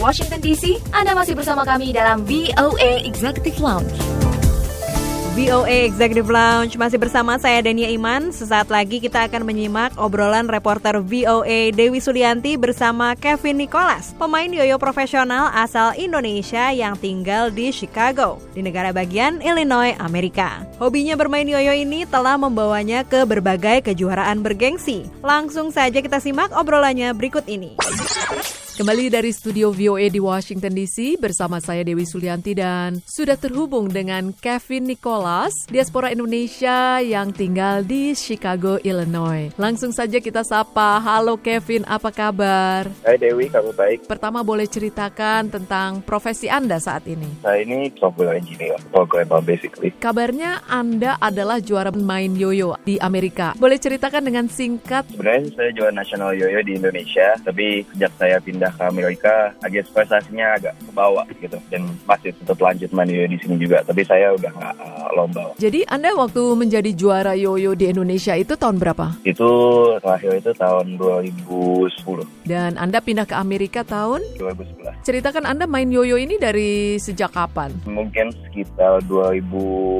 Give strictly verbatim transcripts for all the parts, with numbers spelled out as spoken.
Washington D C. Anda masih bersama kami dalam V O A Executive Lounge. V O A Executive Lounge masih bersama saya Dania Iman. Sesaat lagi kita akan menyimak obrolan reporter V O A Dewi Sulianti bersama Kevin Nicholas, pemain yoyo profesional asal Indonesia yang tinggal di Chicago, di negara bagian Illinois, Amerika. Hobinya bermain yoyo ini telah membawanya ke berbagai kejuaraan bergengsi. Langsung saja kita simak obrolannya berikut ini. Kembali dari studio V O A di Washington D C bersama saya Dewi Sulianti dan sudah terhubung dengan Kevin Nicholas, diaspora Indonesia yang tinggal di Chicago, Illinois. Langsung saja kita sapa. Halo Kevin, apa kabar? Hai Dewi, kamu baik? Pertama boleh ceritakan tentang profesi Anda saat ini? Saya ini software engineer, programmer basically. Kabarnya Anda adalah juara main yoyo di Amerika. Boleh ceritakan dengan singkat? Sebenarnya saya juara nasional yoyo di Indonesia, tapi sejak saya pindah ke Amerika, agak prestasinya agak ke bawah gitu, dan masih tetap lanjut main yoyo di sini juga, tapi saya udah nggak uh, lomba. Jadi Anda waktu menjadi juara yoyo di Indonesia itu tahun berapa? Itu terakhir itu tahun dua ribu sepuluh. Dan Anda pindah ke Amerika tahun? dua ribu sebelas. Ceritakan Anda main yoyo ini dari sejak kapan? Mungkin sekitar dua ribu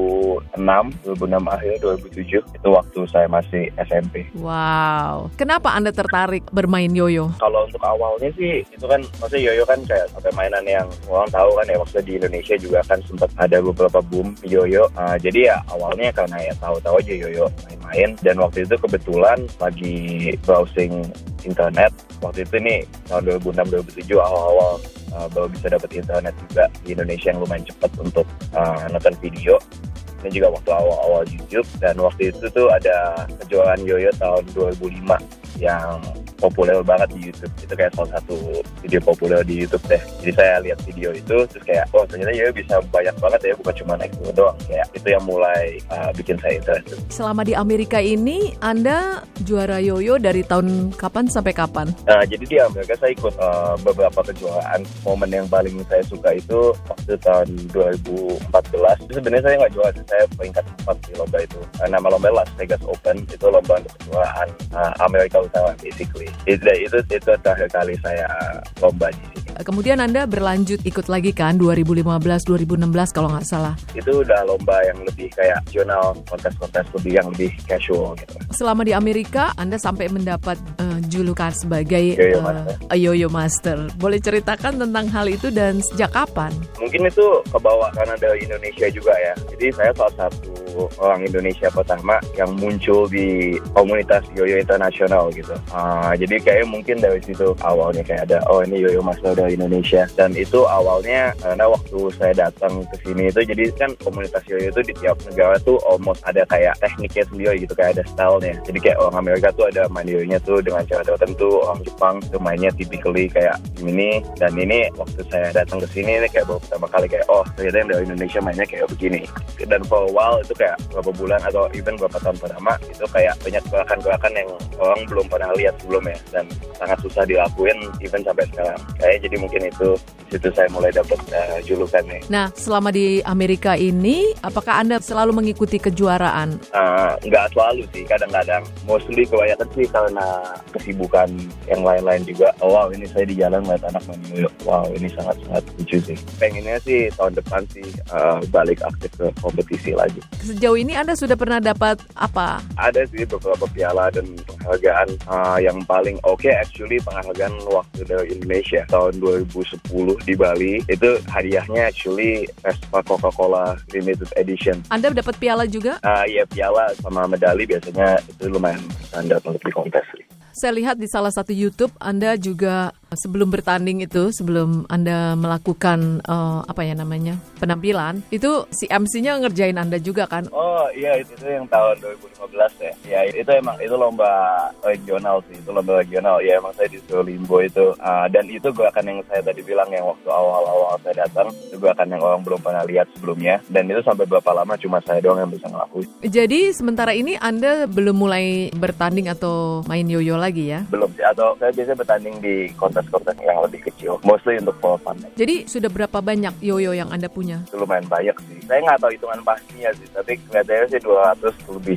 enam, dua ribu enam akhir, dua ribu tujuh, itu waktu saya masih S M P. Wow, kenapa Anda tertarik bermain yoyo? Kalau untuk awalnya sih, itu kan maksudnya yoyo kan kayak sampai mainan yang orang tahu kan ya, maksudnya di Indonesia juga kan sempat ada beberapa boom yoyo. Uh, jadi ya awalnya karena ya tahu-tahu aja yoyo main-main, dan waktu itu kebetulan lagi browsing internet. Waktu itu nih tahun dua ribu enam dua ribu tujuh awal-awal uh, baru bisa dapat internet juga di Indonesia yang lumayan cepat untuk uh, nonton video. Dan juga waktu awal-awal YouTube, dan waktu itu tuh ada kejuaraan yoyo tahun dua ribu lima yang populer banget di YouTube. Itu kayak salah satu video populer di YouTube deh. Jadi saya lihat video itu, terus kayak, oh ternyata yoyo bisa banyak banget ya, bukan cuma naik turun doang. Kayak itu yang mulai uh, bikin saya interested. Selama di Amerika ini, Anda juara yoyo dari tahun kapan sampai kapan? Nah, jadi di Amerika saya ikut uh, beberapa kejuaraan. Momen yang paling saya suka itu waktu tahun dua ribu empat belas. Itu sebenarnya saya nggak juara, saya peringkat empat di lomba itu. Uh, nama lomba Las Vegas Open, itu lomba untuk kejuaraan uh, Amerika Utara basically. Itu itu itu terakhir kali saya lomba di sini. Kemudian Anda berlanjut ikut lagi kan dua ribu lima belas dua ribu enam belas kalau nggak salah. Itu udah lomba yang lebih kayak jurnal, kontes-kontes lebih yang lebih casual gitu. Selama di Amerika Anda sampai mendapat uh, julukan sebagai Yoyo uh, Master. uh, Yoyo Master. Boleh ceritakan tentang hal itu dan sejak kapan? Mungkin itu kebawa karena dari Indonesia juga ya. Jadi saya salah satu orang Indonesia pertama yang muncul di komunitas yoyo internasional gitu. Uh, jadi kayak mungkin dari situ awalnya kayak ada, oh ini Yoyo Master dari Indonesia. Dan itu awalnya karena waktu saya datang ke sini itu, jadi kan komunitas yoyo itu di tiap negara tuh almost ada kayak tekniknya sendiri gitu, kayak ada stylenya. Jadi kayak orang Amerika tuh ada main yoyonya tuh dengan cara tertentu, orang Jepang tuh mainnya typically kayak ini. Dan ini waktu saya datang ke sini ini kayak baru pertama kali kayak, oh ternyata yang dari Indonesia mainnya kayak begini. Dan for a while itu kayak beberapa bulan atau even beberapa tahun pertama itu kayak banyak gerakan-gerakan yang orang belum pernah lihat sebelumnya dan sangat susah dilakuin even sampai sekarang. Kayak jadi mungkin itu di situ saya mulai dapat uh, julukannya. Nah, selama di Amerika ini apakah Anda selalu mengikuti kejuaraan? Uh, nggak selalu sih, kadang-kadang. Mostly kebanyakan sih karena kesibukan yang lain-lain juga. Oh, wow, ini saya di jalan ngeliat anak main yoyo. Wow, ini sangat-sangat lucu sih. Pengennya sih tahun depan sih uh, balik aktif ke kompetisi lagi. Sejauh ini Anda sudah pernah dapat apa? Ada sih beberapa piala dan penghargaan. Uh, yang paling oke okay, actually penghargaan waktu dari Indonesia tahun dua ribu sepuluh di Bali. Itu hadiahnya actually Vespa Coca-Cola Limited Edition. Anda dapat piala juga? Uh, iya, piala sama medali biasanya itu lumayan standar untuk di kontes sih. Saya lihat di salah satu YouTube Anda juga sebelum bertanding itu, sebelum Anda melakukan uh, apa ya namanya penampilan, itu si M C-nya ngerjain Anda juga kan? Oh iya, itu, itu yang tahun dua ribu lima belas ya. Ya itu emang itu lomba regional sih, itu lomba regional. Ya emang saya disuruh limbo itu. Uh, dan itu gerakan yang saya tadi bilang yang waktu awal-awal saya datang, itu gerakan yang orang belum pernah lihat sebelumnya. Dan itu sampai berapa lama cuma saya doang yang bisa ngelakuin. Jadi sementara ini Anda belum mulai bertanding atau main yoyo lagi ya? Belum sih, atau saya biasanya bertanding di kontes-kontes yang lebih kecil, mostly untuk for fun. Jadi sudah berapa banyak yoyo yang Anda punya? Itu lumayan banyak sih. Saya nggak tahu hitungan pastinya sih, tapi kelihatannya sih dua ratus lebih sih.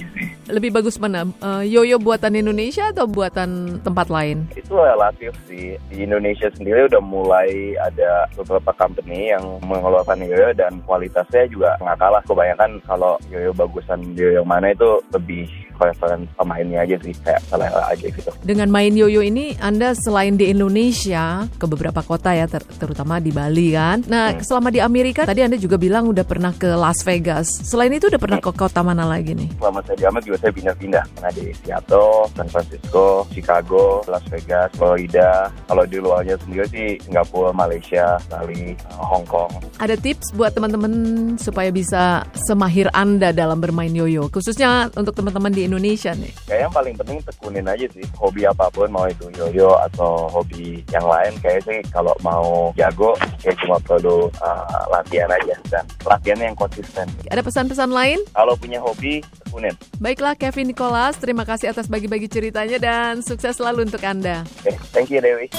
lebih bagus mana? Uh, yoyo buatan Indonesia atau buatan tempat lain? Itu relatif sih. Di Indonesia sendiri udah mulai ada beberapa company yang mengeluarkan yoyo dan kualitasnya juga nggak kalah. Kebanyakan kalau yoyo bagusan yoyo yang mana itu lebih preference pemainnya aja sih, kayak selera aja gitu. Dengan main yoyo ini, Anda selain di Indonesia, ke beberapa kota ya, ter- terutama di Bali kan. Nah, hmm. selama di Amerika, tadi Anda juga bilang udah pernah ke Las Vegas. Selain itu udah pernah ke kota mana lagi nih? Selama saya di Amerika juga saya pindah-pindah. Pernah di Seattle, San Francisco, Chicago, Las Vegas, Florida. Kalau di luarnya sendiri sih Singapura, Malaysia, Bali, Hong Kong. Ada tips buat teman-teman supaya bisa semahir Anda dalam bermain yoyo, khususnya untuk teman-teman di Indonesia nih? Kayak yang paling penting tekunin aja sih. Hobi apapun, mau itu yoyo atau hobi yang lain, kayak sih kalau mau jago, kayak cuma perlu uh, latihan aja. Dan latihannya yang konsisten. Ada pesan-pesan lain? Kalau punya hobi, tekunin. Baiklah Kevin Nicholas, terima kasih atas bagi-bagi ceritanya dan sukses selalu untuk Anda. Oke, okay, thank you Dewi.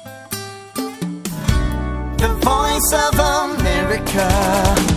The Voice of America.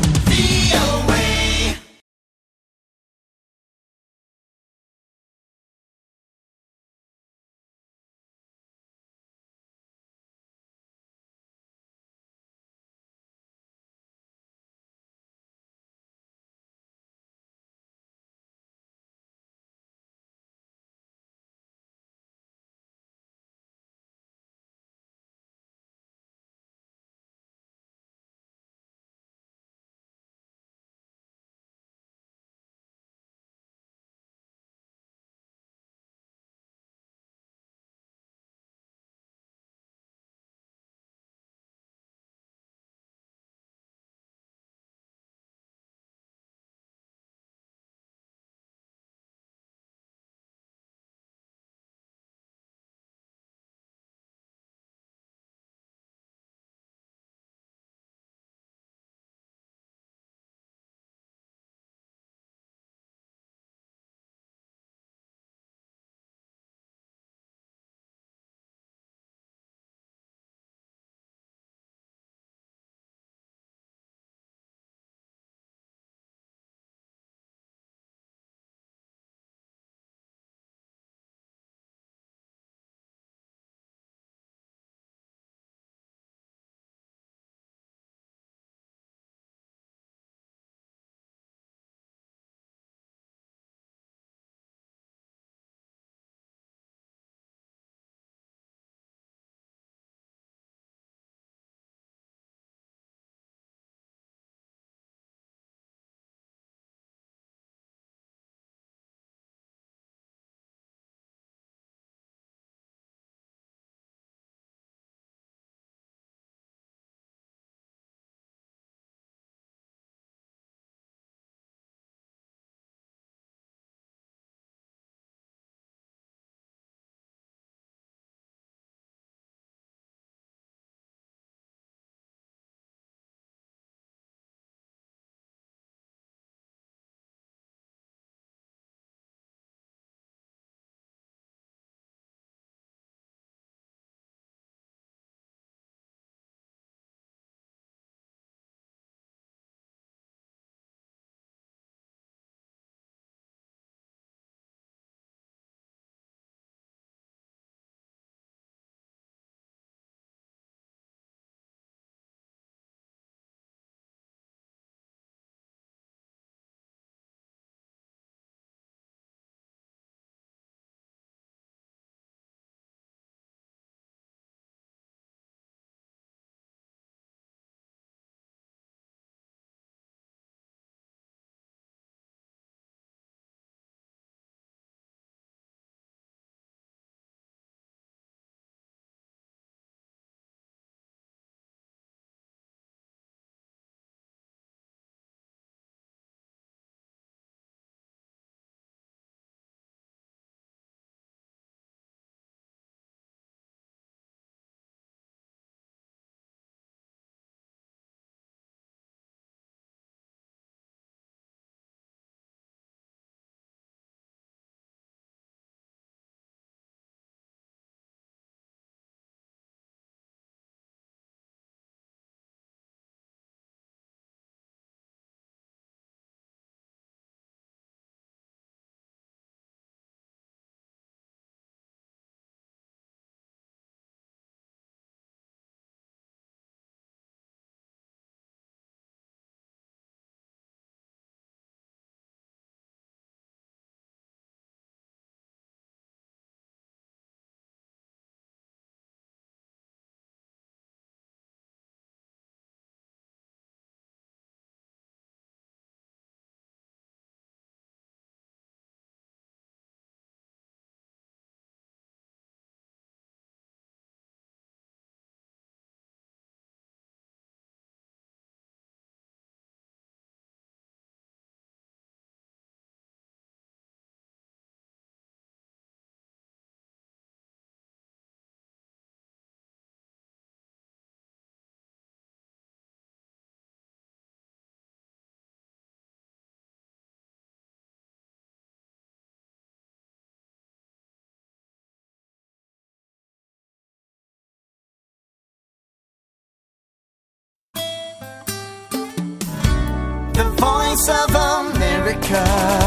The Voice of America.